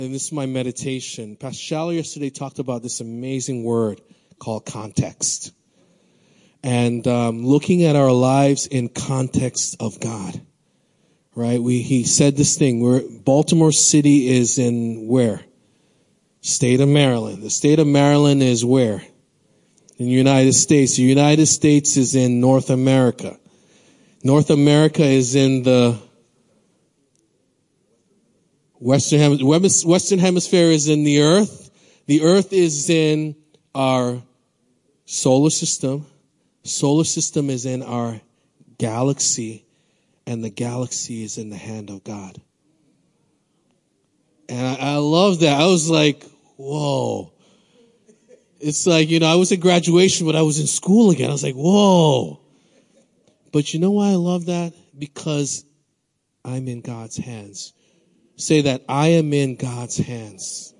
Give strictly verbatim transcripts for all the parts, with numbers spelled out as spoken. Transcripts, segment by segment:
And this is my meditation. Pastor Schaller yesterday talked about this amazing word called context. And um, looking at our lives in context of God. Right? We he said this thing. We're, Baltimore City is in where? State of Maryland. The state of Maryland is where? In the United States. The United States is in North America. North America is in the Western Hemisphere. Western Hemisphere is in the Earth. The Earth is in our solar system. Solar system is in our galaxy. And the galaxy is in the hand of God. And I, I love that. I was like, whoa. It's like, you know, I was at graduation, but I was in school again. I was like, whoa. But you know why I love that? Because I'm in God's hands. Say that, I am in God's hands.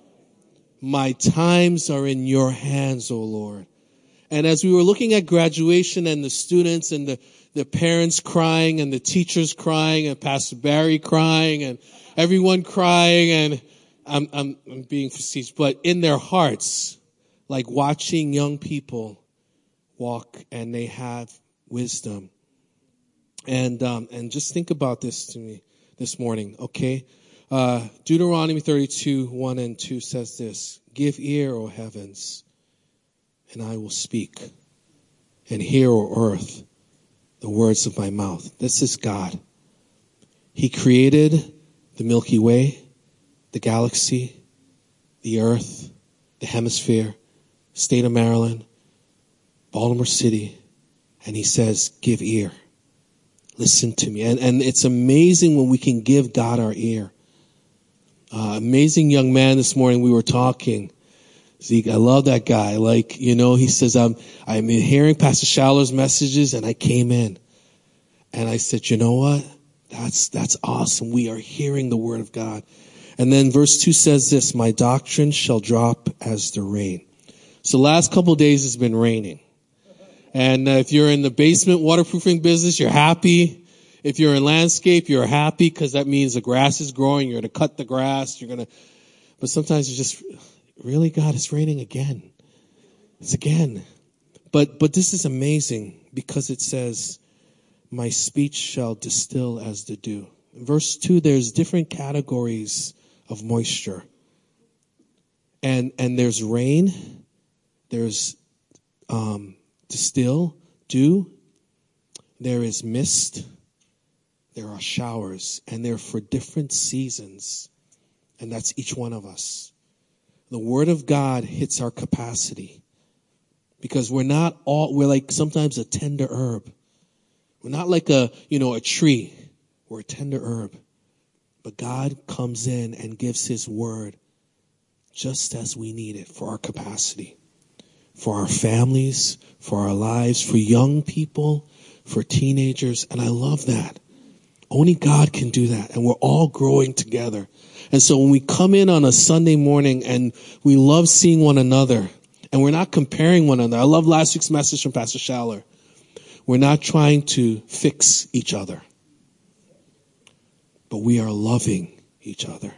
My times are in your hands, O Lord. And as we were looking at graduation and the students and the, the parents crying and the teachers crying and Pastor Barry crying and everyone crying, and I'm, I'm, I'm being facetious, but in their hearts, like watching young people walk and they have wisdom. And, um, and just think about this to me this morning, okay? Uh, Deuteronomy thirty-two, one and two says this, give ear, O heavens, and I will speak, and hear, O earth, the words of my mouth. This is God. He created the Milky Way, the galaxy, the earth, the hemisphere, state of Maryland, Baltimore City, and he says, give ear. Listen to me. And, and it's amazing when we can give God our ear. Uh, amazing young man this morning, we were talking. Zeke, I love that guy. Like, you know, he says, I'm, I'm hearing Pastor Schaller's messages and I came in. And I said, you know what? That's, that's awesome. We are hearing the word of God. And then verse two says this, my doctrine shall drop as the rain. So the last couple of days it's been raining. And uh, if you're in the basement waterproofing business, you're happy. If you're in landscape, you're happy because that means the grass is growing. You're going to cut the grass. You're going to, but sometimes you just, really, God, it's raining again. It's again. But, but this is amazing because it says, my speech shall distill as the dew. In verse two, there's different categories of moisture. And, and there's rain. There's, um, distill, dew. There is mist. There are showers. And they're for different seasons. And that's each one of us. The word of God hits our capacity. Because we're not all, we're like sometimes a tender herb. We're not like a, you know, a tree. We're a tender herb. But God comes in and gives his word just as we need it for our capacity. For our families, for our lives, for young people, for teenagers. And I love that. Only God can do that. And we're all growing together. And so when we come in on a Sunday morning and we love seeing one another and we're not comparing one another. I love last week's message from Pastor Schaller. We're not trying to fix each other, but we are loving each other.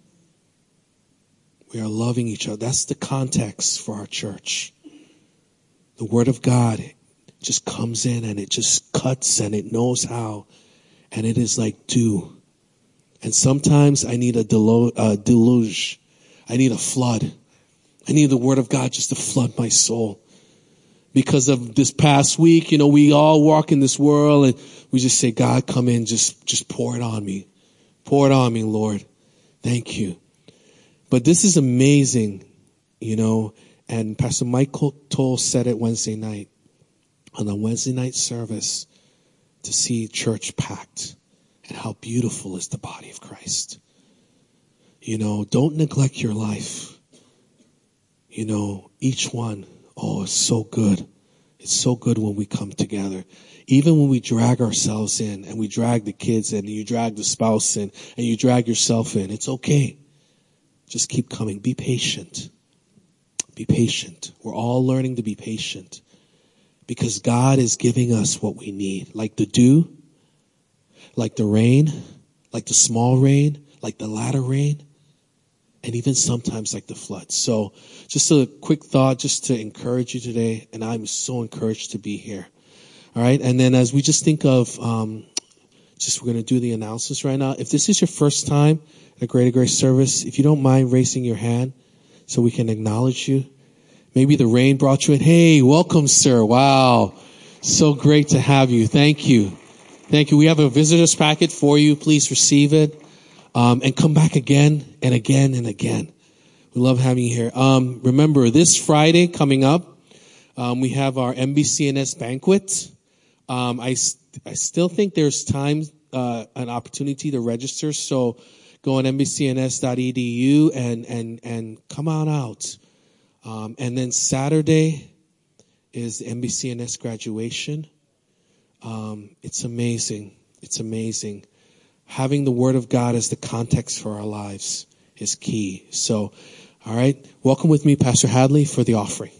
We are loving each other. That's the context for our church. The word of God just comes in and it just cuts and it knows how. And it is like dew. And sometimes I need a delu- uh, deluge. I need a flood. I need the word of God just to flood my soul. Because of this past week, you know, we all walk in this world and we just say, God, come in, just, just pour it on me. Pour it on me, Lord. Thank you. But this is amazing, you know, and Pastor Michael Toll said it Wednesday night on the Wednesday night service to see church packed and how beautiful is the body of Christ. You know, don't neglect your life. You know, each one. Oh, it's so good. It's so good when we come together. Even when we drag ourselves in and we drag the kids in and you drag the spouse in and you drag yourself in, it's okay. Just keep coming. Be patient. Be patient. We're all learning to be patient because God is giving us what we need. Like the dew, like the rain, like the small rain, like the latter rain. and even sometimes like the flood. So just a quick thought just to encourage you today, and I'm so encouraged to be here. All right, and then as we just think of, um, just we're going to do the announcements right now. If this is your first time at a Greater Grace service, if you don't mind raising your hand so we can acknowledge you. Maybe the rain brought you in. Hey, welcome, sir. Wow. So great to have you. Thank you. Thank you. We have a visitor's packet for you. Please receive it. Um, and come back again and again and again. We love having you here. Um, remember, this Friday coming up, um, we have our M B C N S banquet. Um, I, I still think there's time, uh, an opportunity to register. So go on M B C N S dot E D U and, and, and come on out. Um, and then Saturday is the M B C N S graduation. Um, it's amazing. It's amazing. Having the Word of God as the context for our lives is key. So, all right. Welcome with me, Pastor Hadley, for the offering.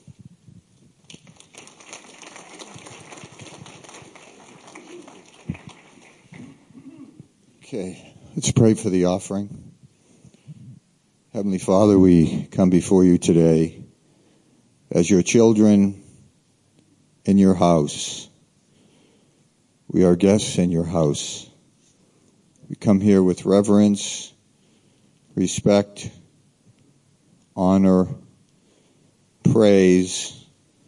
Okay, let's pray for the offering. Heavenly Father, we come before you today as your children in your house. We are guests in your house. We come here with reverence, respect, honor, praise.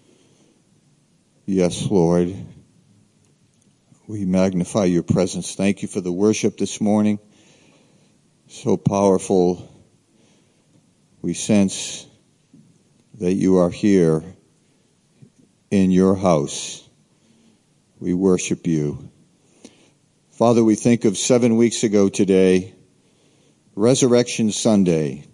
Yes, Lord. We magnify your presence. Thank you for the worship this morning. So powerful. We sense that you are here in your house. We worship you. Father, we think of seven weeks ago today, Resurrection Sunday.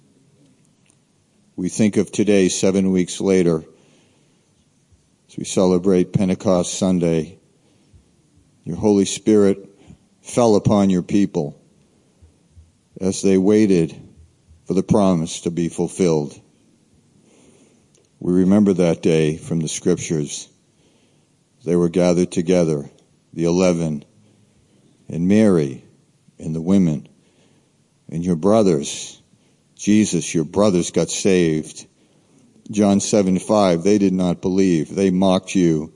We think of today, seven weeks later, as we celebrate Pentecost Sunday. Your Holy Spirit fell upon your people as they waited for the promise to be fulfilled. We remember that day from the scriptures. They were gathered together, the eleven, and Mary, and the women, and your brothers. Jesus, your brothers got saved. John seven five, they did not believe. They mocked you.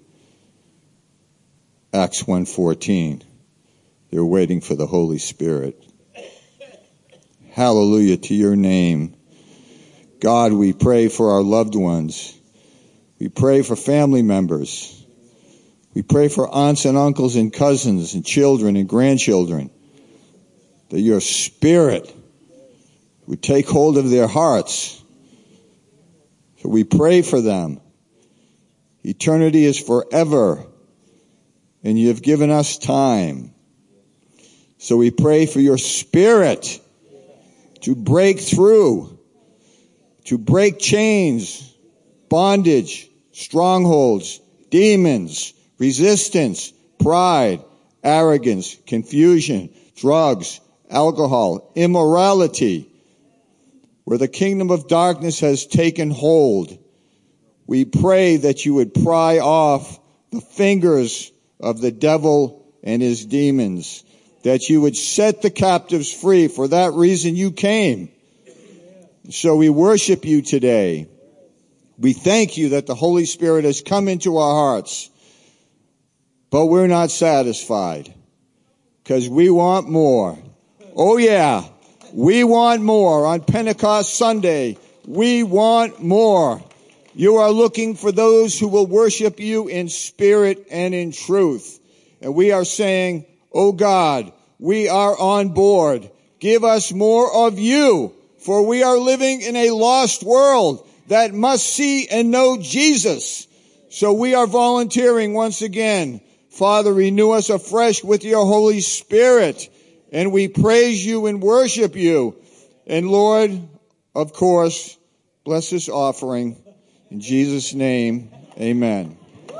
Acts one fourteen, they're waiting for the Holy Spirit. Hallelujah to your name. God, we pray for our loved ones. We pray for family members. We pray for aunts and uncles and cousins and children and grandchildren, that your Spirit would take hold of their hearts. So we pray for them. Eternity is forever, and you have given us time. So we pray for your Spirit to break through, to break chains, bondage, strongholds, demons, resistance, pride, arrogance, confusion, drugs, alcohol, immorality. Where the kingdom of darkness has taken hold, we pray that you would pry off the fingers of the devil and his demons, that you would set the captives free. For that reason you came. So we worship you today. We thank you that the Holy Spirit has come into our hearts. But we're not satisfied, because we want more. Oh yeah, we want more. On Pentecost Sunday, we want more. You are looking for those who will worship you in spirit and in truth. And we are saying, oh God, we are on board. Give us more of you, for we are living in a lost world that must see and know Jesus. So we are volunteering once again. Father, renew us afresh with your Holy Spirit, and we praise you and worship you. And Lord, of course, bless this offering. In Jesus' name, amen.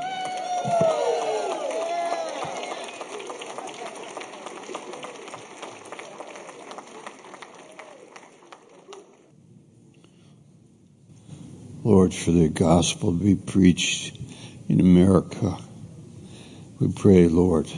Lord, for the gospel to be preached in America, we pray, Lord,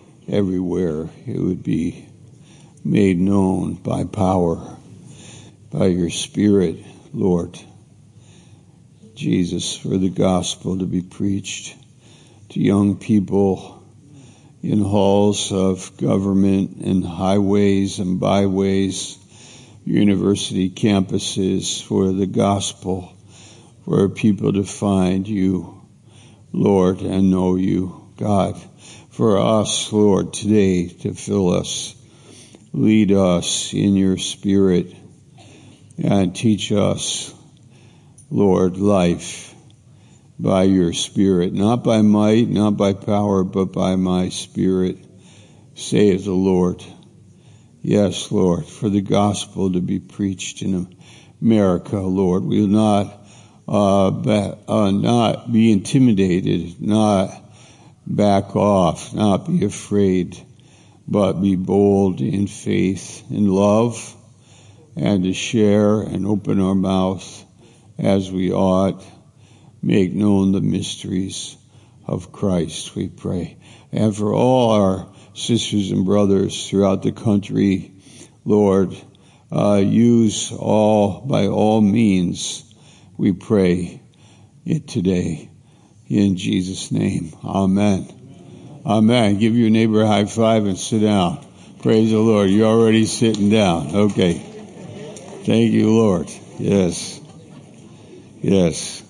everywhere it would be made known by power by your Spirit, Lord Jesus, for the gospel to be preached to young people in halls of government and highways and byways, university campuses, for the gospel, for people to find you, Lord, and know you, God. For us, Lord, today to fill us, lead us in your Spirit, and teach us, Lord, life by your Spirit, not by might, not by power, but by my Spirit, saith the Lord. Yes, Lord, for the gospel to be preached in America, Lord. We will not, uh, ba- uh, not be intimidated, not back off, not be afraid, but be bold in faith, in love, and to share and open our mouth as we ought, make known the mysteries of Christ, we pray. And for all our sisters and brothers throughout the country, Lord, uh, use all, by all means, we pray it today. In Jesus' name, amen. Amen. Give your neighbor a high five and sit down. Praise the Lord. You're already sitting down. Okay. Thank you, Lord. Yes. Yes.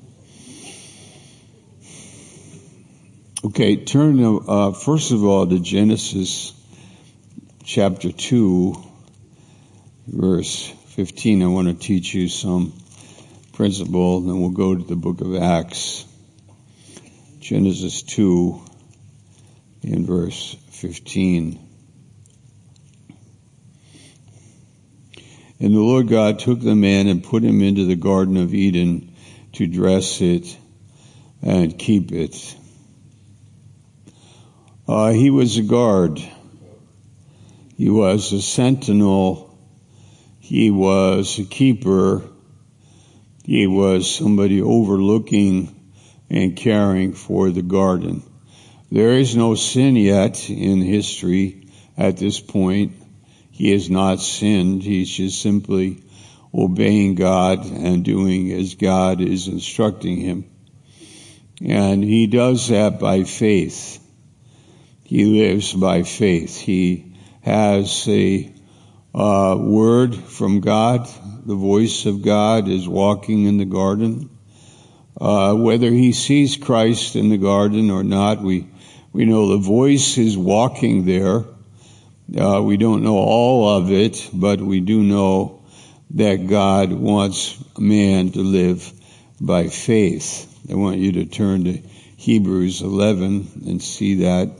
Okay, turn to, uh, first of all to Genesis chapter two, verse fifteen. I want to teach you some principle, then we'll go to the book of Acts. Genesis two, in verse fifteen. And the Lord God took the man and put him into the Garden of Eden to dress it and keep it. Uh, he was a guard. He was a sentinel. He was a keeper. He was somebody overlooking and caring for the garden. There is no sin yet in history at this point. He has not sinned. He's just simply obeying God and doing as God is instructing him. And he does that by faith. He lives by faith. He has a uh, word from God. The voice of God is walking in the garden. Uh, whether he sees Christ in the garden or not, we, we know the voice is walking there. Uh, we don't know all of it, but we do know that God wants man to live by faith. I want you to turn to Hebrews eleven and see that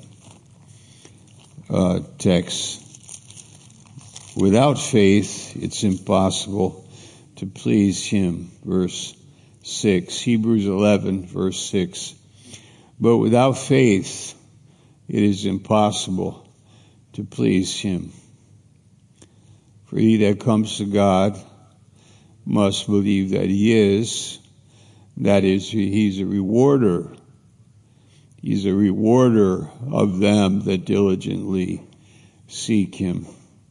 uh, text. Without faith, it's impossible to please him. Verse six, Hebrews eleven, verse six. But without faith, it is impossible to please him. For he that comes to God must believe that he is, that is, he's a rewarder. He's a rewarder of them that diligently seek him.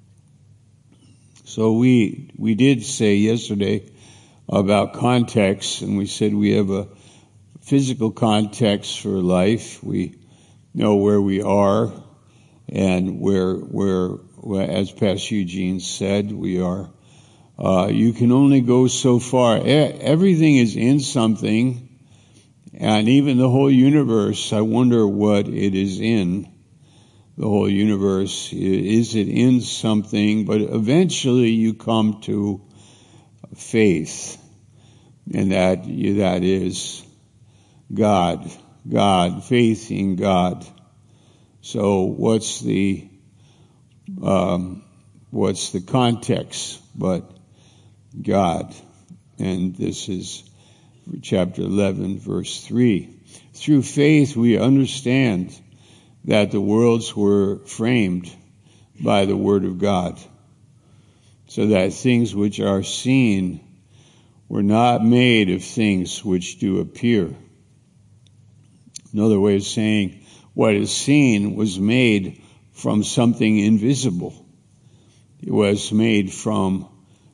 So we, we did say yesterday about context, and we said we have a physical context for life. We know where we are, and where, where, as Pastor Eugene said, we are, uh, you can only go so far. Everything is in something, and even the whole universe, I wonder what it is in. The whole universe, is it in something? But eventually you come to faith, and that, that is God. God, faith in God. So what's the um, what's the context but God? And this is chapter eleven, verse three. Through faith we understand that the worlds were framed by the word of God, so that things which are seen were not made of things which do appear. Another way of saying, what is seen was made from something invisible. It was made from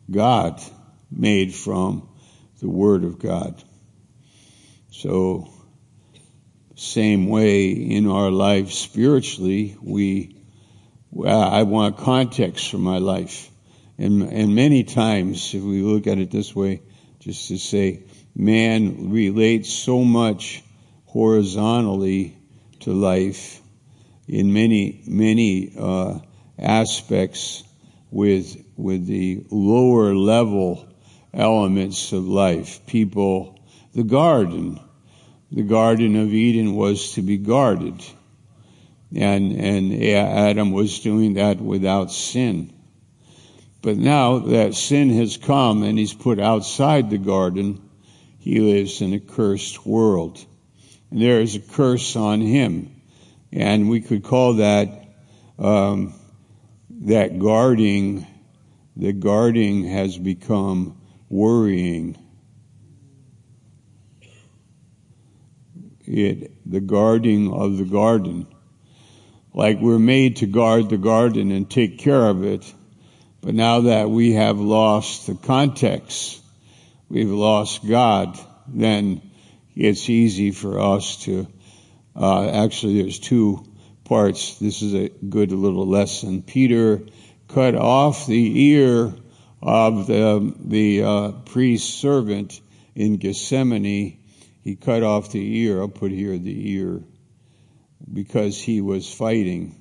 God, made from the Word of God. So, same way in our life spiritually, we, well, I want context for my life. And, and many times, if we look at it this way, just to say, man relates so much horizontally to life in many, many, uh, aspects with, with the lower level elements of life. People, the garden, the Garden of Eden was to be guarded. And, and Adam was doing that without sin. But now that sin has come and he's put outside the garden, he lives in a cursed world. And there is a curse on him. And we could call that, um, that guarding, the guarding has become worrying. It, the guarding of the garden. Like we're made to guard the garden and take care of it. But now that we have lost the context, we've lost God, then it's easy for us to, uh, actually there's two parts. This is a good little lesson. Peter cut off the ear of the, the, uh, priest's servant in Gethsemane. He cut off the ear. I'll put here the ear because he was fighting.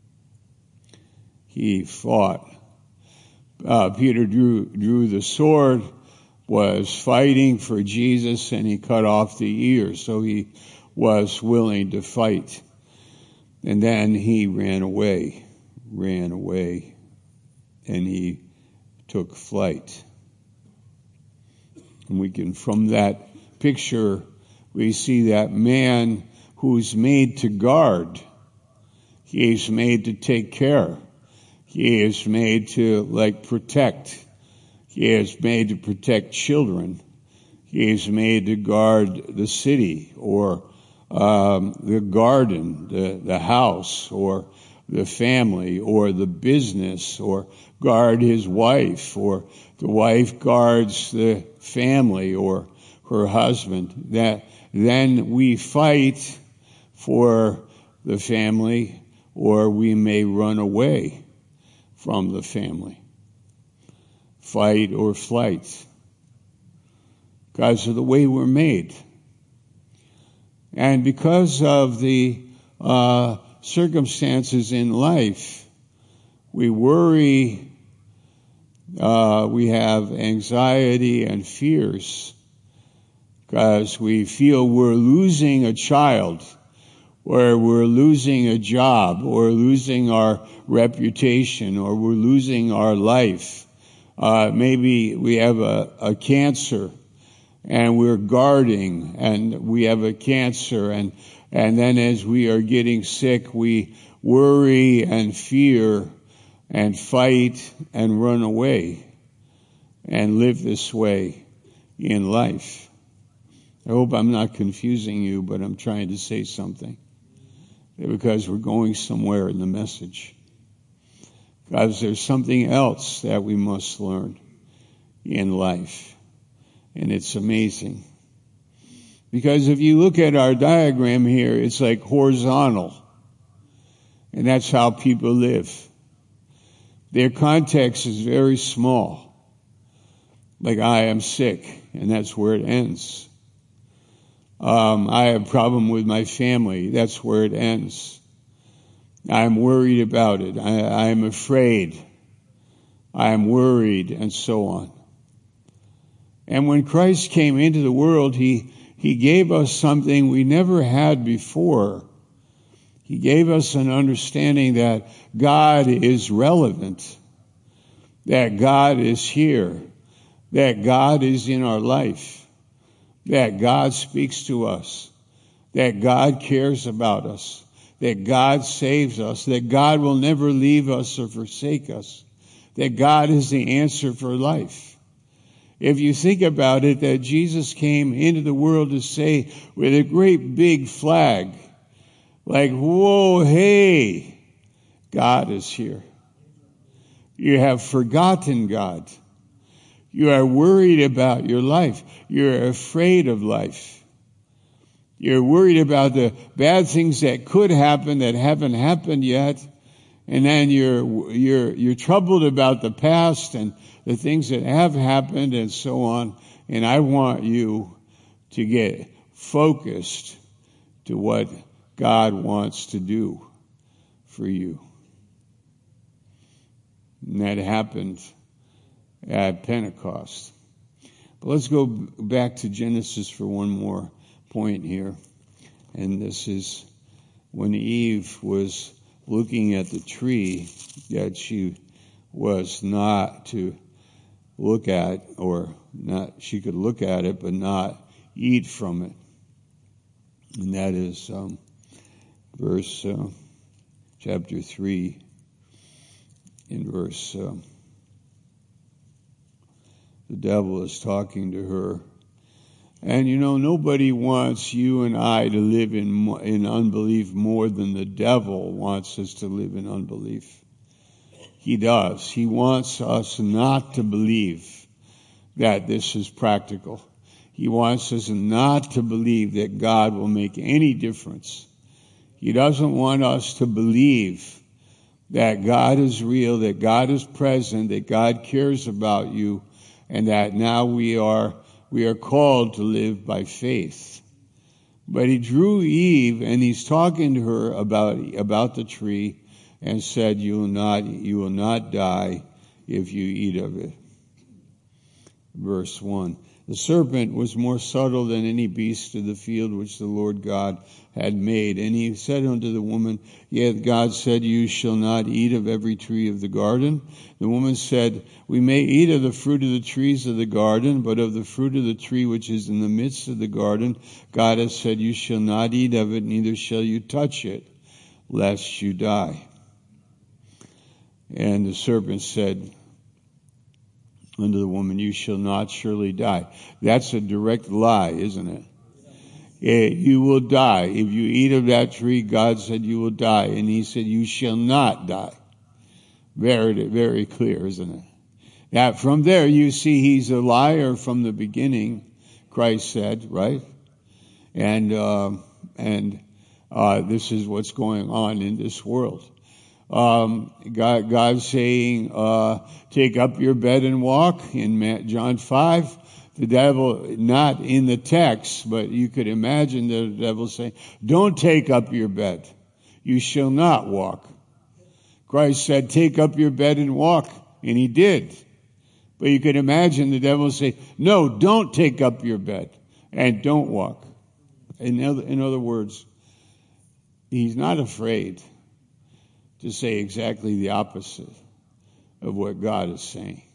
He fought. Uh, Peter drew, drew the sword, was fighting for Jesus, and he cut off the ear. So he was willing to fight. And then he ran away, ran away, and he took flight. And we can, from that picture, we see that man who's made to guard. He is made to take care. He is made to, like, protect. He is made to protect children. He is made to guard the city or um, the garden, the, the house, or the family, or the business, or guard his wife, or the wife guards the family or her husband. That then we fight for the family, or we may run away from the family. Fight or flight. Because of the way we're made. And because of the uh, circumstances in life, we worry, uh, we have anxiety and fears, because we feel we're losing a child, or we're losing a job, or losing our reputation, or we're losing our life. Uh, maybe we have a, a cancer, and we're guarding, and we have a cancer, and, and then as we are getting sick, we worry and fear and fight and run away and live this way in life. I hope I'm not confusing you, but I'm trying to say something. Because we're going somewhere in the message. Because there's something else that we must learn in life. And it's amazing. Because if you look at our diagram here, it's like horizontal. And that's how people live. Their context is very small. Like, I am sick, and that's where it ends. Um, I have a problem with my family. That's where it ends. I'm worried about it. I, I'm afraid. I'm worried, and so on. And when Christ came into the world, He, He gave us something we never had before. He gave us an understanding that God is relevant, that God is here, that God is in our life, that God speaks to us, that God cares about us, that God saves us, that God will never leave us or forsake us, that God is the answer for life. If you think about it, that Jesus came into the world to say with a great big flag, like, whoa, hey, God is here. You have forgotten God. You are worried about your life. You're afraid of life. You're worried about the bad things that could happen that haven't happened yet. And then you're, you're, you're troubled about the past and the things that have happened and so on. And I want you to get focused to what God wants to do for you. And that happened at Pentecost. But let's go back to Genesis for one more point here. And this is when Eve was looking at the tree that she was not to look at, or not, she could look at it but not eat from it. And that is um, verse uh, chapter three, in verse uh, the devil is talking to her. And you know, nobody wants you and I to live in in unbelief more than the devil wants us to live in unbelief. He does. He wants us not to believe that this is practical. He wants us not to believe that God will make any difference. He doesn't want us to believe that God is real, that God is present, that God cares about you, and that now we are we are called to live by faith. But he drew Eve, and he's talking to her about about the tree, and said, "You will not you will not die if you eat of it." Verse one. The serpent was more subtle than any beast of the field which the Lord God had made. And he said unto the woman, Yet God said, You shall not eat of every tree of the garden. The woman said, We may eat of the fruit of the trees of the garden, but of the fruit of the tree which is in the midst of the garden, God has said, You shall not eat of it, neither shall you touch it, lest you die. And the serpent said unto the woman, You shall not surely die. That's a direct lie, isn't it? it? You will die. If you eat of that tree, God said you will die. And he said, You shall not die. Very, very clear, isn't it? Now, from there, you see he's a liar from the beginning, Christ said, right? And, uh, and, uh, this is what's going on in this world. Um, God, God's saying, uh, take up your bed and walk in John five. The devil, not in the text, but you could imagine the devil saying, don't take up your bed. You shall not walk. Christ said, take up your bed and walk. And he did. But you could imagine the devil say, no, don't take up your bed and don't walk. In other, in other words, he's not afraid to say exactly the opposite of what God is saying.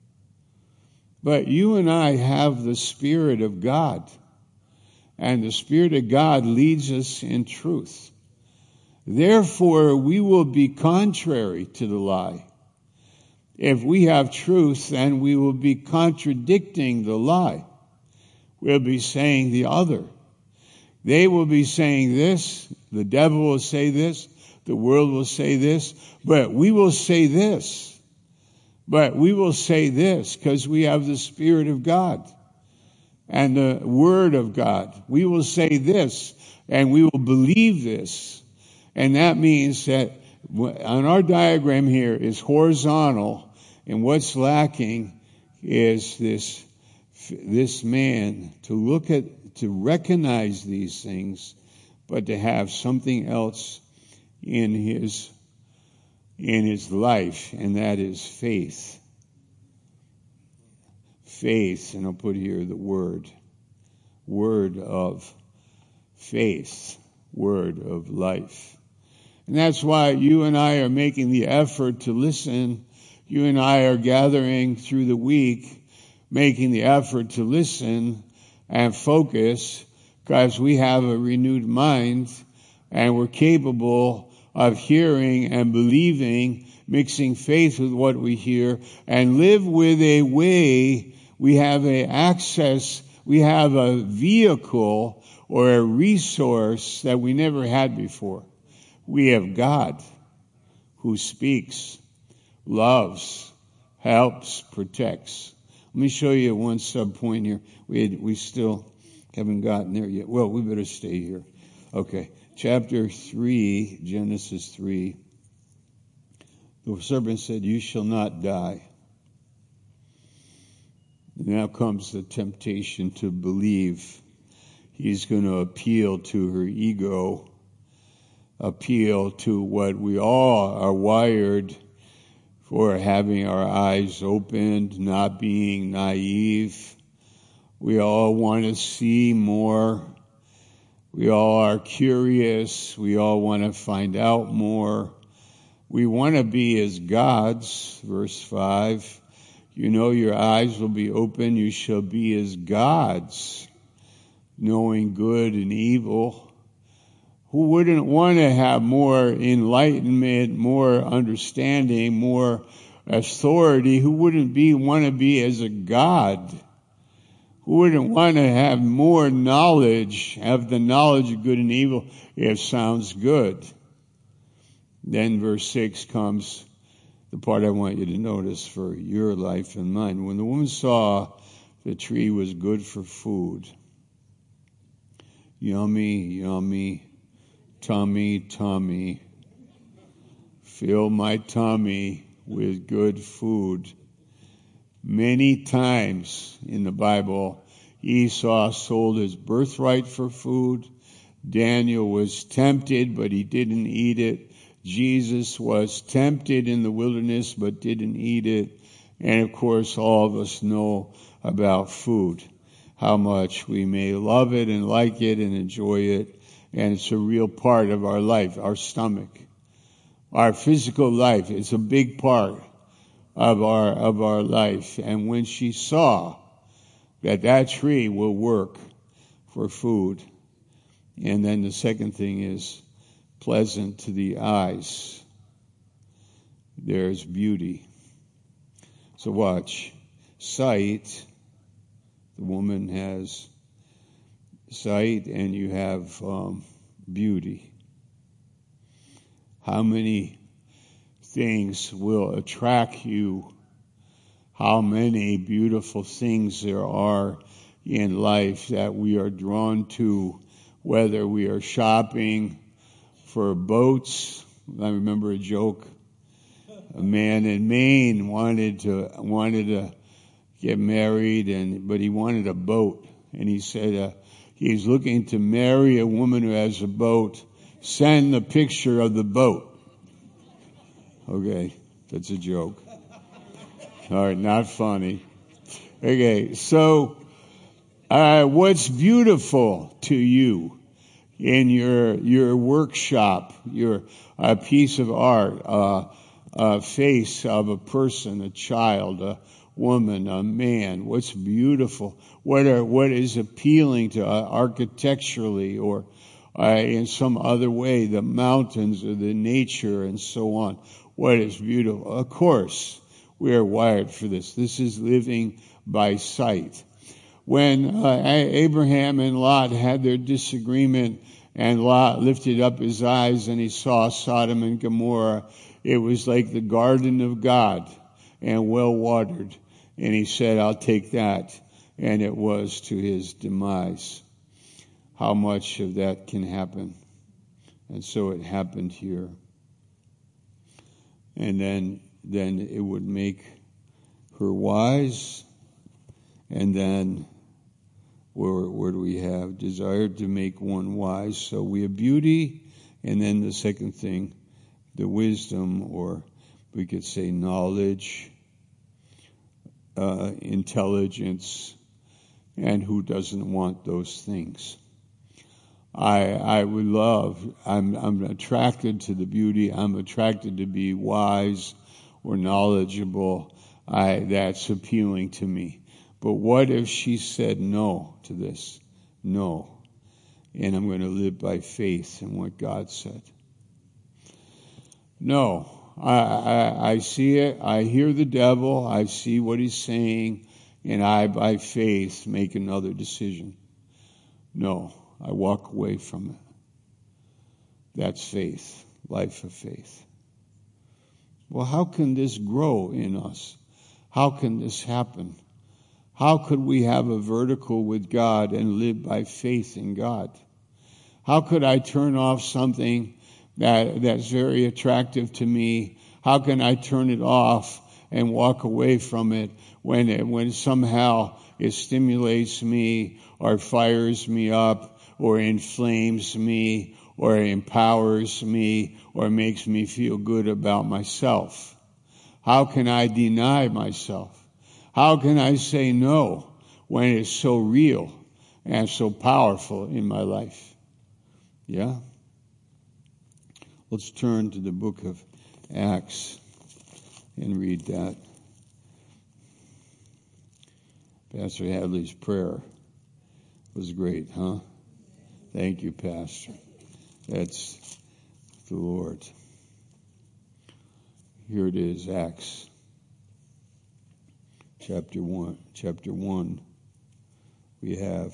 But you and I have the Spirit of God, and the Spirit of God leads us in truth. Therefore, we will be contrary to the lie. If we have truth, then we will be contradicting the lie. We'll be saying the other. They will be saying this, the devil will say this, the world will say this, but we will say this. But we will say this because we have the Spirit of God and the Word of God. We will say this and we will believe this. And that means that on our diagram here is horizontal, and what's lacking is this, this man to look at, to recognize these things, but to have something else in his in his life, and that is faith. Faith, and I'll put here the word. Word of faith. Word of life. And that's why you and I are making the effort to listen. You and I are gathering through the week, making the effort to listen and focus, because we have a renewed mind and we're capable of hearing and believing, mixing faith with what we hear, and live with a way. We have a access, we have a vehicle or a resource that we never had before. We have God who speaks, loves, helps, protects. Let me show you one sub point here. We had, we still haven't gotten there yet. Well, we better stay here. Okay. Chapter three, Genesis three. The serpent said, "You shall not die." Now comes the temptation to believe. He's going to appeal to her ego, appeal to what we all are wired for, having our eyes opened, not being naive. We all want to see more. We all are curious. We all want to find out more. We want to be as gods, verse five. You know your eyes will be open. You shall be as gods, knowing good and evil. Who wouldn't want to have more enlightenment, more understanding, more authority? Who wouldn't be want to be as a god? Who wouldn't want to have more knowledge, have the knowledge of good and evil? It sounds good. Then verse six comes, the part I want you to notice for your life and mine. When the woman saw the tree was good for food, yummy, yummy, tummy, tummy, fill my tummy with good food. Many times in the Bible, Esau sold his birthright for food. Daniel was tempted, but he didn't eat it. Jesus was tempted in the wilderness, but didn't eat it. And of course, all of us know about food, how much we may love it and like it and enjoy it. And it's a real part of our life, our stomach. Our physical life is a big part of our, of our life. And when she saw that that tree will work for food, and then the second thing is pleasant to the eyes, there's beauty. So watch. Sight, the woman has sight, and you have um, beauty. How many things will attract you? How many beautiful things there are in life that we are drawn to, whether we are shopping for boats. I remember a joke. A man in Maine wanted to wanted to get married, and but he wanted a boat, and he said uh, he's looking to marry a woman who has a boat. Send the picture of the boat. Okay, that's a joke. All right, not funny. Okay, so uh, what's beautiful to you in your your workshop, your uh, piece of art, uh, a face of a person, a child, a woman, a man? What's beautiful? What are what is appealing to uh, architecturally or uh, in some other way, the mountains or the nature and so on? What is beautiful? Of course, we are wired for this. This is living by sight. When uh, Abraham and Lot had their disagreement, and Lot lifted up his eyes and he saw Sodom and Gomorrah, it was like the garden of God and well watered. And he said, I'll take that. And it was to his demise. How much of that can happen? And so it happened here. And then, then it would make her wise. And then, where, where do we have? Desired to make one wise. So we have beauty. And then the second thing, the wisdom, or we could say knowledge, uh, intelligence, and who doesn't want those things? I, I would love, I'm, I'm attracted to the beauty. I'm attracted to be wise or knowledgeable. I, that's appealing to me. But what if she said no to this? No. And I'm going to live by faith in what God said. No. I, I, I see it. I hear the devil. I see what he's saying. And I, by faith, make another decision. No. I walk away from it. That's faith, life of faith. Well, how can this grow in us? How can this happen? How could we have a vertical with God and live by faith in God? How could I turn off something that that's very attractive to me? How can I turn it off and walk away from it when it, when somehow it stimulates me or fires me up or inflames me or empowers me or makes me feel good about myself? How can I deny myself? How can I say no when it's so real and so powerful in my life? Yeah? Let's turn to the book of Acts and read that. Pastor Hadley's prayer was great, huh? Thank you, Pastor. That's the Lord. Here it is, Acts chapter one. Chapter one, we have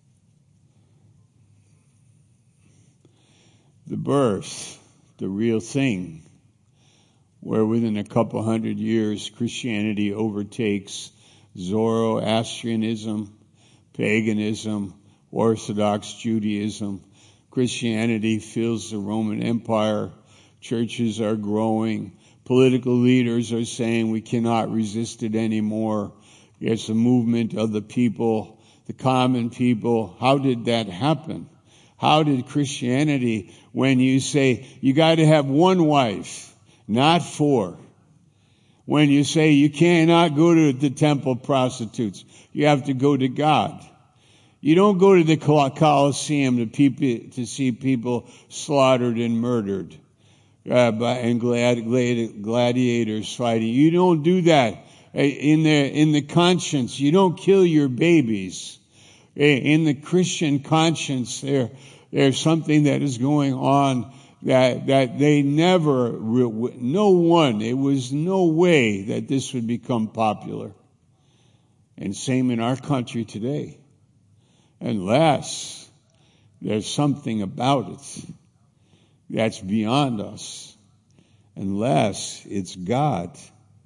the birth, the real thing, where within a couple hundred years Christianity overtakes Zoroastrianism, paganism, Orthodox Judaism. Christianity fills the Roman Empire. Churches are growing. Political leaders are saying we cannot resist it anymore. It's a movement of the people, the common people. How did that happen? How did Christianity, when you say you got to have one wife, not four, when you say you cannot go to the temple prostitutes, you have to go to God. You don't go to the Colosseum to, people, to see people slaughtered and murdered uh, by, and glad, glad, gladiators fighting. You don't do that in the, in the conscience. You don't kill your babies. In the Christian conscience, there, there's something that is going on that, that they never, no one, it was no way that this would become popular. And same in our country today. Unless there's something about it that's beyond us. Unless it's God.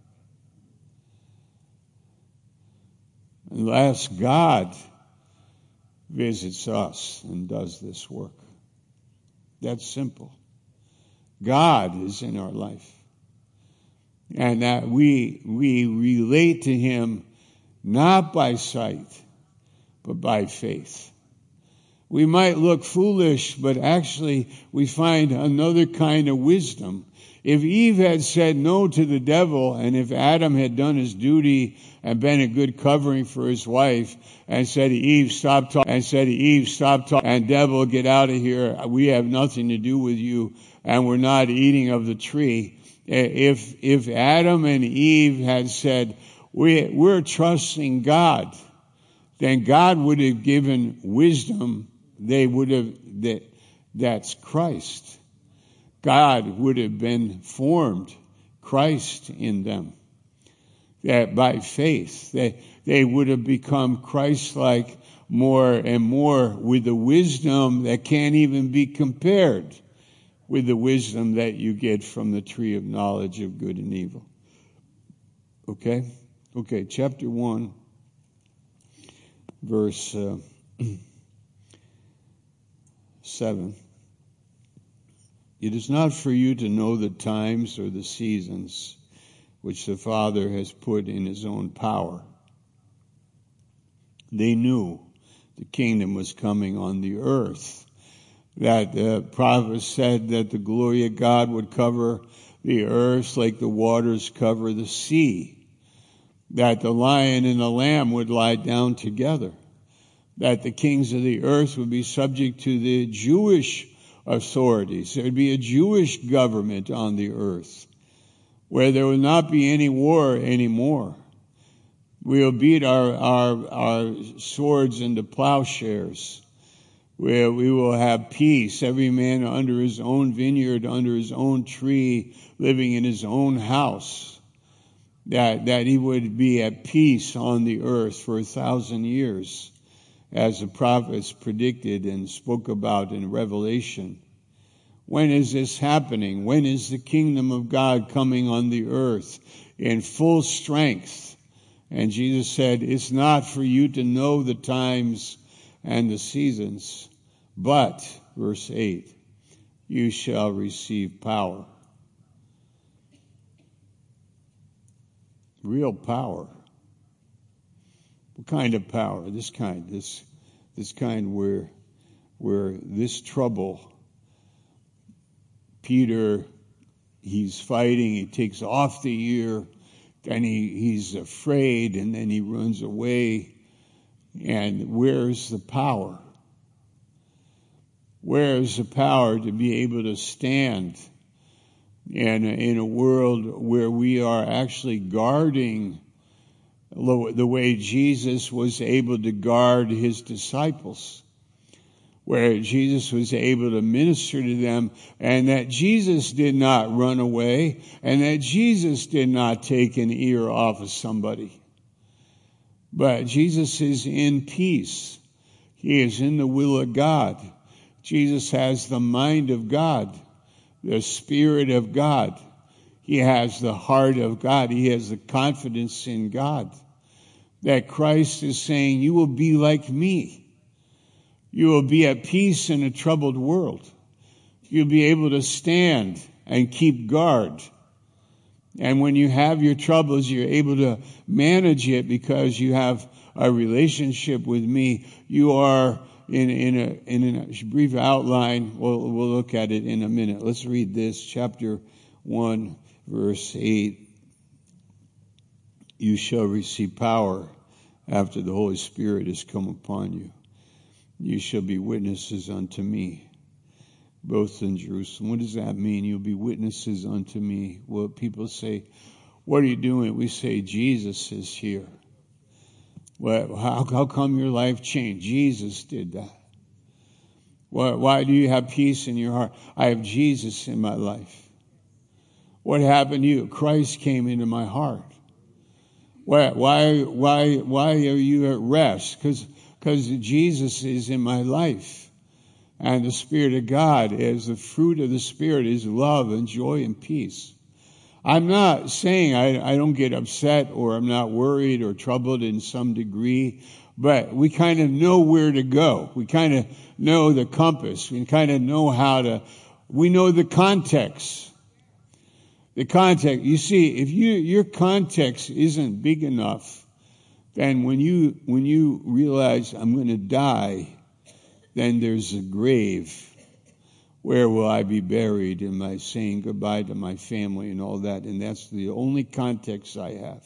Unless God visits us and does this work. That's simple. God is in our life. And that we, we relate to Him not by sight, but by faith. We might look foolish, but actually we find another kind of wisdom. If Eve had said no to the devil, and if Adam had done his duty and been a good covering for his wife, and said to Eve, stop talking, and said to Eve, stop talking, and devil, get out of here, we have nothing to do with you, and we're not eating of the tree. If, if Adam and Eve had said, we, we're trusting God, then God would have given wisdom. They would have, that, that's Christ. God would have been formed, Christ in them. That by faith, they, they would have become Christ-like more and more with the wisdom that can't even be compared with the wisdom that you get from the tree of knowledge of good and evil. Okay? Okay, chapter one, verse uh, seven. It is not for you to know the times or the seasons which the Father has put in His own power. They knew the kingdom was coming on the earth. That the prophet said that the glory of God would cover the earth like the waters cover the sea. That the lion and the lamb would lie down together. That the kings of the earth would be subject to the Jewish authorities. There would be a Jewish government on the earth where there will not be any war anymore. We'll beat our, our, our swords into plowshares. Where we will have peace, every man under his own vineyard, under his own tree, living in his own house. That, that he would be at peace on the earth for a thousand years, as the prophets predicted and spoke about in Revelation. When is this happening? When is the kingdom of God coming on the earth in full strength? And Jesus said, it's not for you to know the times and the seasons, but, verse eight, you shall receive power. Real power. What kind of power? This kind, this this kind where where this trouble, Peter, he's fighting, he takes off the ear, then he, he's afraid, and then he runs away. And where's the power? Where's the power to be able to stand in a, in a world where we are actually guarding the way Jesus was able to guard his disciples, where Jesus was able to minister to them, and that Jesus did not run away, and that Jesus did not take an ear off of somebody. But Jesus is in peace. He is in the will of God. Jesus has the mind of God, the Spirit of God. He has the heart of God. He has the confidence in God. That Christ is saying, you will be like me. You will be at peace in a troubled world. You'll be able to stand and keep guard. And when you have your troubles, you're able to manage it because you have a relationship with me. You are in, in, a, in a brief outline. We'll, we'll look at it in a minute. Let's read this, chapter one, verse eight. You shall receive power after the Holy Spirit has come upon you. You shall be witnesses unto me, both in Jerusalem. What does that mean? You'll be witnesses unto me. Well, people say, what are you doing? We say, Jesus is here. Well, how, how come your life changed? Jesus did that. Why, why do you have peace in your heart? I have Jesus in my life. What happened to you? Christ came into my heart. Why, why, why, why are you at rest? Because Because Jesus is in my life. And the Spirit of God, as the fruit of the Spirit, is love and joy and peace. I'm not saying I, I don't get upset or I'm not worried or troubled in some degree, but we kind of know where to go. We kind of know the compass. We kind of know how to, we know the context. The context. You see, if you, your context isn't big enough, then when you when you realize I'm going to die, then there's a grave. Where will I be buried? Am I saying goodbye to my family and all that? And that's the only context I have.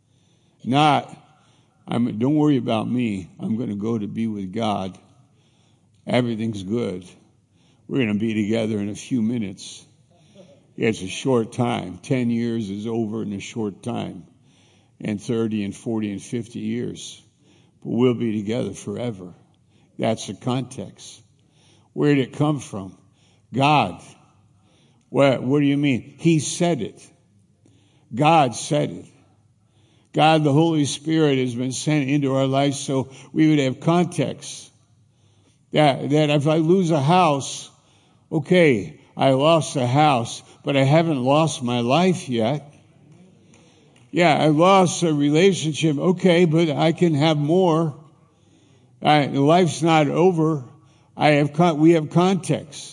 Not, I'm, don't worry about me. I'm going to go to be with God. Everything's good. We're going to be together in a few minutes. It's a short time. Ten years is over in a short time. And thirty and forty and fifty years. But we'll be together forever. That's the context. Where did it come from? God. What, what do you mean? He said it. God said it. God, the Holy Spirit, has been sent into our lives so we would have context. That, that if I lose a house, okay, I lost a house, but I haven't lost my life yet. Yeah, I lost a relationship. Okay, but I can have more. I, life's not over. I have con- we have context.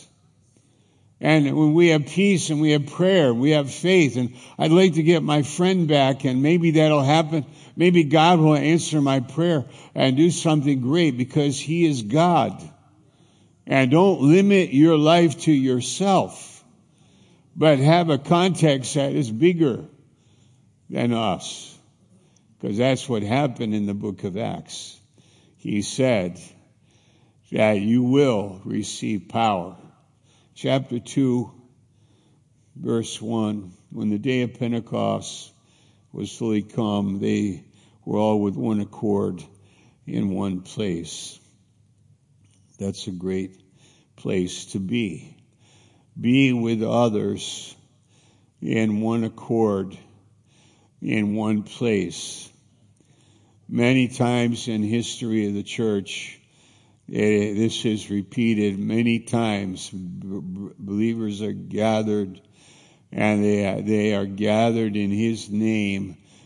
And when we have peace and we have prayer, we have faith. And I'd like to get my friend back, and maybe that'll happen. Maybe God will answer my prayer and do something great because He is God. And don't limit your life to yourself, but have a context that is bigger than us. Because that's what happened in the book of Acts. He said that you will receive power. Chapter two, verse one, when the day of Pentecost was fully come, they were all with one accord in one place. That's a great place to be. Be with others in one accord, in one place. Many times in history of the church, it, this is repeated many times. B- believers are gathered, and they they are gathered in His name,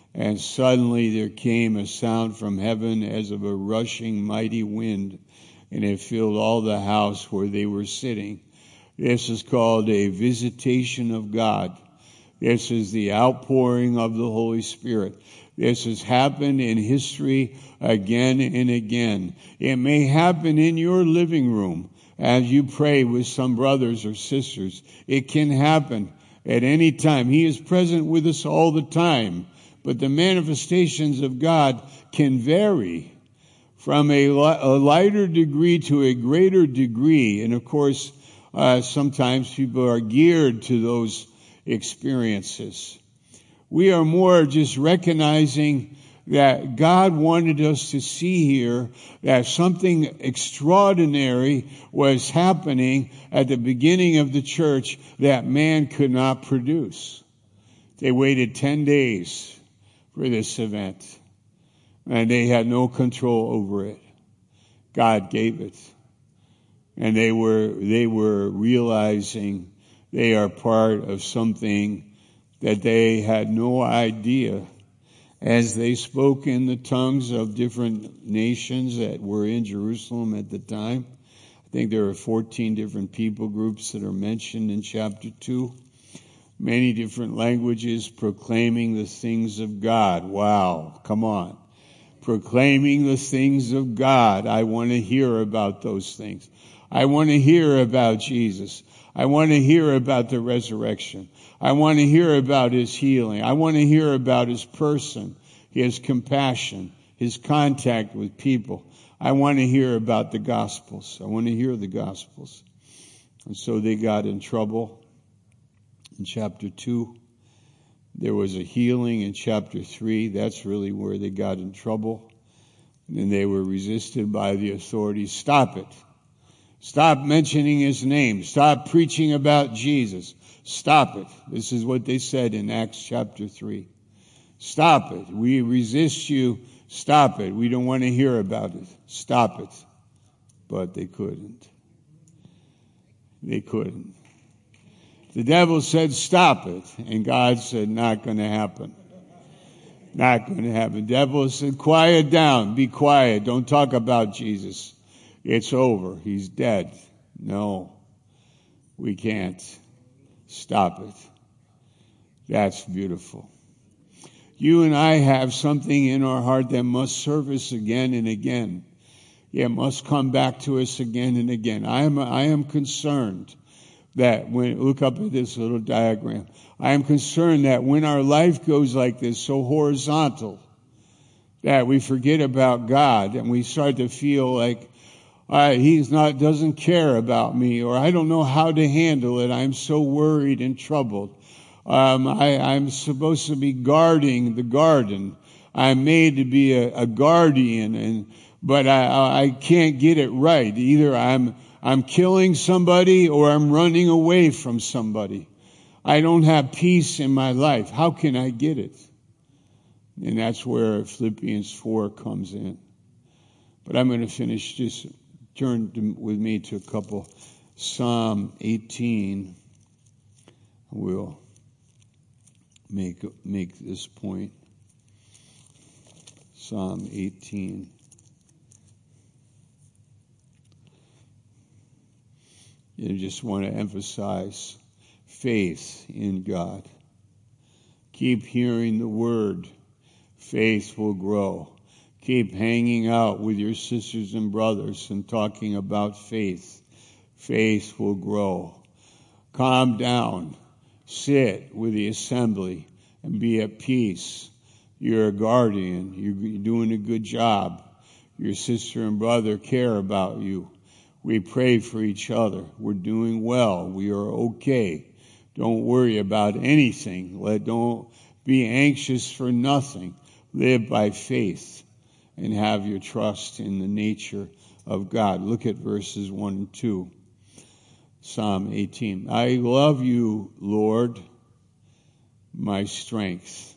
And suddenly there came a sound from heaven as of a rushing mighty wind, and it filled all the house where they were sitting. This is called a visitation of God. This is the outpouring of the Holy Spirit. This has happened in history again and again. It may happen in your living room as you pray with some brothers or sisters. It can happen at any time. He is present with us all the time. But the manifestations of God can vary from a, a lighter degree to a greater degree. And of course, uh, sometimes people are geared to those experiences. We are more just recognizing that God wanted us to see here that something extraordinary was happening at the beginning of the church that man could not produce. They waited ten days for this event, and they had no control over it. God gave it. And they were, they were realizing they are part of something that they had no idea. As they spoke in the tongues of different nations that were in Jerusalem at the time, I think there are fourteen different people groups that are mentioned in chapter two. Many different languages proclaiming the things of God. Wow, come on. Proclaiming the things of God. I want to hear about those things. I want to hear about Jesus. I want to hear about the resurrection. I want to hear about his healing. I want to hear about his person, his compassion, his contact with people. I want to hear about the Gospels. I want to hear the Gospels. And so they got in trouble. In chapter two, there was a healing. In chapter three, that's really where they got in trouble. And they were resisted by the authorities. Stop it. Stop mentioning his name. Stop preaching about Jesus. Stop it. This is what they said in Acts chapter three. Stop it. We resist you. Stop it. We don't want to hear about it. Stop it. But they couldn't. They couldn't. The devil said, stop it. And God said, not going to happen. Not going to happen. The devil said, quiet down. Be quiet. Don't talk about Jesus. It's over. He's dead. No, we can't. Stop it. That's beautiful. You and I have something in our heart that must surface again and again. It must come back to us again and again. I am, I am concerned that when, look up at this little diagram. I am concerned that when our life goes like this, so horizontal, that we forget about God and we start to feel like uh, He's not, doesn't care about me, or I don't know how to handle it. I'm so worried and troubled. Um, I, I'm supposed to be guarding the garden. I'm made to be a, a guardian, and but I, I can't get it right. Either I'm I'm killing somebody or I'm running away from somebody. I don't have peace in my life. How can I get it? And that's where Philippians four comes in. But I'm going to finish. Just turn to, with me to a couple. Psalm eighteen. We'll make make this point. Psalm eighteen. I just want to emphasize faith in God. Keep hearing the word. Faith will grow. Keep hanging out with your sisters and brothers and talking about faith. Faith will grow. Calm down. Sit with the assembly and be at peace. You're a guardian. You're doing a good job. Your sister and brother care about you. We pray for each other. We're doing well. We are okay. Don't worry about anything. Let, don't be anxious for nothing. Live by faith and have your trust in the nature of God. Look at verses one and two. Psalm eighteen. I love you, Lord, my strength.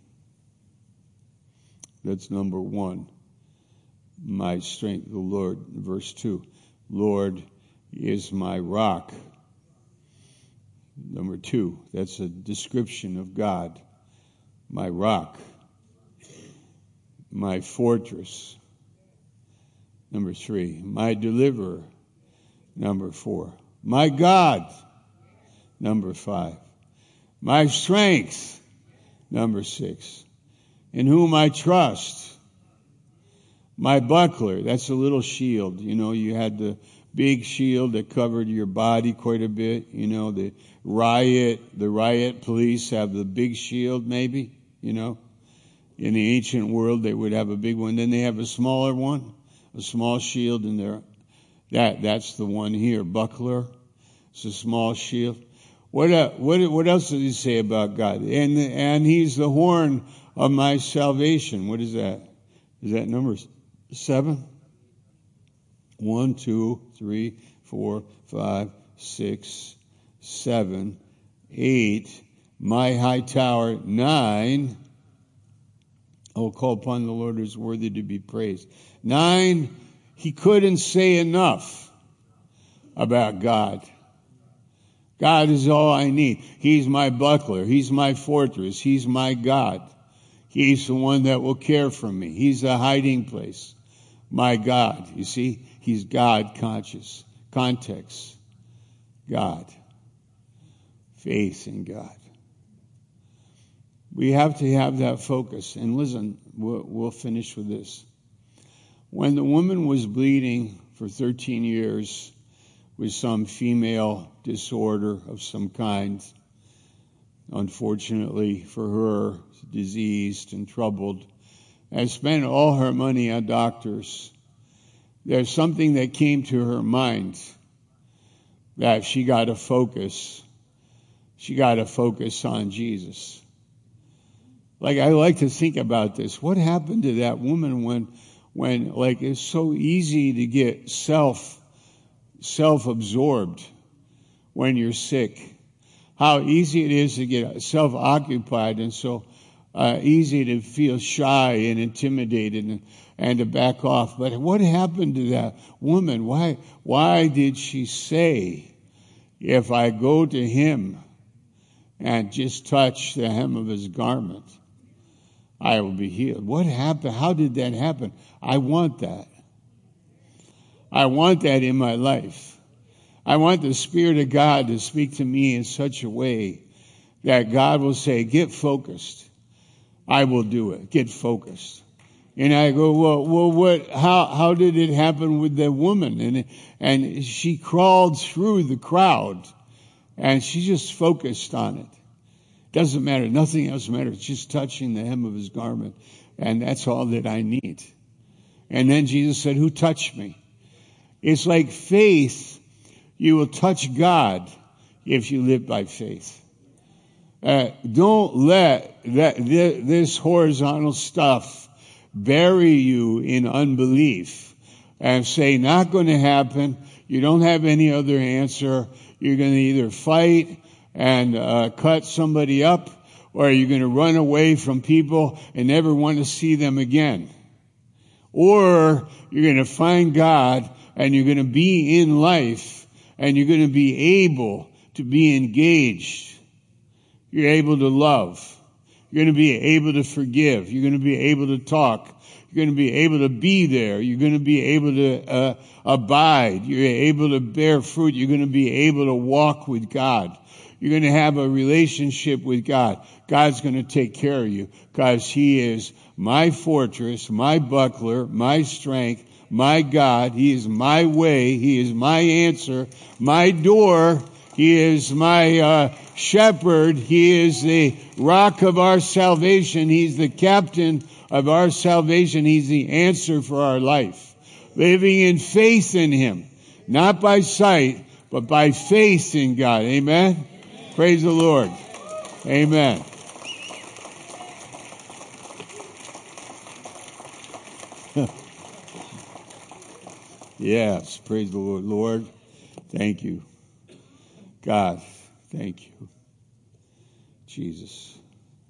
That's number one. My strength, the Lord. Verse two. Lord is my rock. Number two, that's a description of God. My rock. my fortress. Number three, my deliverer. Number four, my God. Number five, my strength. Number six, in whom I trust. My buckler, that's a little shield. You know, you had the big shield that covered your body quite a bit. You know, the riot, the riot police have the big shield maybe, you know. In the ancient world, they would have a big one. Then they have a smaller one, a small shield in there. That, that's the one here, buckler. It's a small shield. What, uh, what, what else does he say about God? And, and he's the horn of my salvation. What is that? Is that number seven? One, two, three, four, five, six, seven, eight. My high tower, nine. I will call upon the Lord who is worthy to be praised. Nine, he couldn't say enough about God. God is all I need. He's my buckler. He's my fortress. He's my God. He's the one that will care for me. He's the hiding place. My God. You see, he's God conscious. Context. God. Faith in God. We have to have that focus. And listen, we'll, we'll finish with this. When the woman was bleeding for thirteen years with some female disorder of some kind, unfortunately for her, diseased and troubled, and spent all her money on doctors, there's something that came to her mind that she got to focus. She got to focus on Jesus. Like, I like to think about this. What happened to that woman when, when, like, it's so easy to get self, self-absorbed when you're sick. How easy it is to get self-occupied and so uh, easy to feel shy and intimidated and, and to back off. But what happened to that woman? Why, why did she say, if I go to him and just touch the hem of his garment, I will be healed? What happened? How did that happen? I want that. I want that in my life. I want the Spirit of God to speak to me in such a way that God will say, get focused. I will do it. Get focused. And I go, well, well, what, how, how did it happen with the woman? And, and she crawled through the crowd and she just focused on it. Doesn't matter. Nothing else matters. Just touching the hem of his garment. And that's all that I need. And then Jesus said, who touched me? It's like faith. You will touch God if you live by faith. Uh, don't let that, this horizontal stuff bury you in unbelief and say, not going to happen. You don't have any other answer. You're going to either fight and uh, cut somebody up, or you're going to run away from people and never want to see them again. Or you're going to find God and you're going to be in life and you're going to be able to be engaged. You're able to love. You're going to be able to forgive. You're going to be able to talk. You're going to be able to be there. You're going to be able to uh, abide. You're able to bear fruit. You're going to be able to walk with God. You're going to have a relationship with God. God's going to take care of you because he is my fortress, my buckler, my strength, my God. He is my way. He is my answer, my door. He is my uh, shepherd. He is the rock of our salvation. He's the captain of our salvation. He's the answer for our life. Living in faith in him, not by sight, but by faith in God. Amen? Amen. Praise the Lord. Amen. Yes, praise the Lord. Lord, thank you. God, thank you. Jesus.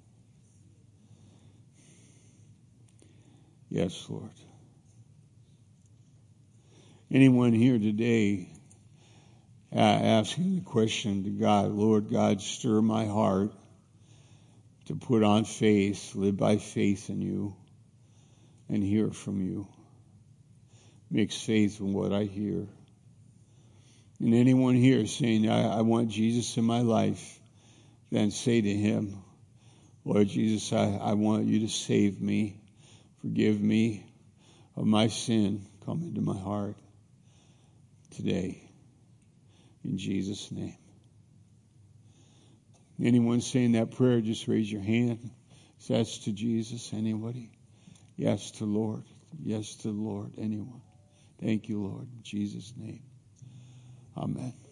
Yes, Lord. Anyone here today uh, asking the question to God, Lord God, stir my heart to put on faith, live by faith in you. and hear from you. Mix faith in what I hear. And anyone here saying, I, I want Jesus in my life, then say to him, Lord Jesus, I, I want you to save me. Forgive me of my sin. Come into my heart today. In Jesus' name. Anyone saying that prayer, just raise your hand. That's to Jesus. Anybody? Yes to Lord. Yes to the Lord. Anyone? Thank you, Lord. In Jesus' name. Amen.